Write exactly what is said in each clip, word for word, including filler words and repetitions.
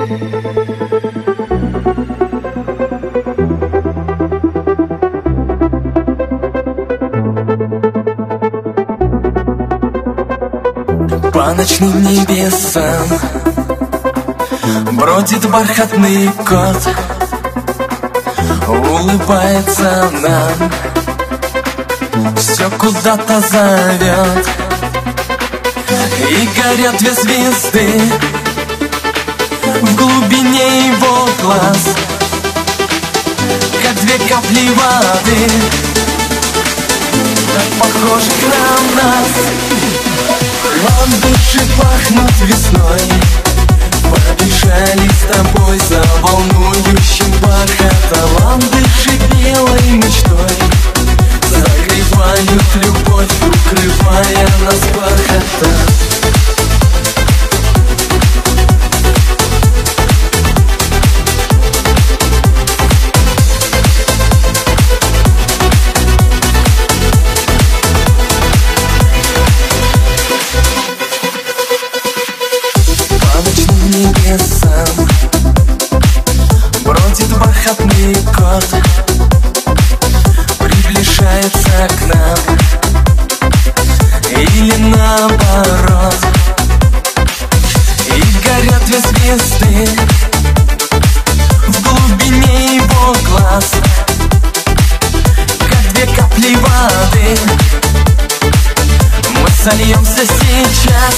По ночным небесам бродит бархатный кот, улыбается нам, все куда-то зовет. И горят две звезды в глубине его глаз, как две капли воды, так похожих на нас. Ландыши пахнут весной, побежали с тобой за волнующим бархатом. Ландыши белой мечтой согревают любовь, укрывая нас бархатом. Небесам бродит бархатный кот, приближается к нам или наоборот. И горят две звезды в глубине его глаз, как две капли воды. Мы сольемся сейчас.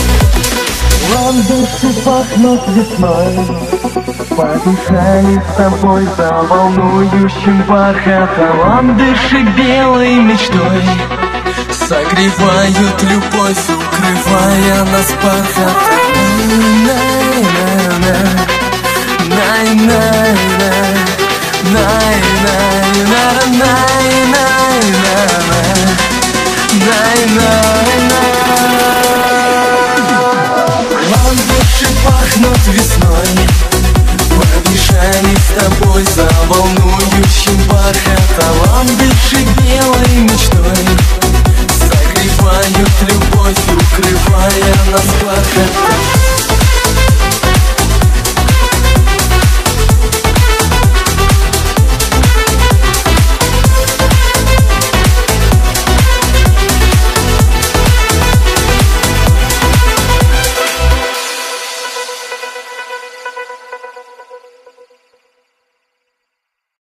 Ландыши пахнут весной, побежали с тобой за волнующим бархатом. Ландыши белой мечтой согревают любовь, укрывая нас бархатом. Ландыши пахнут весной, побежали с тобой за волнующим бархатом.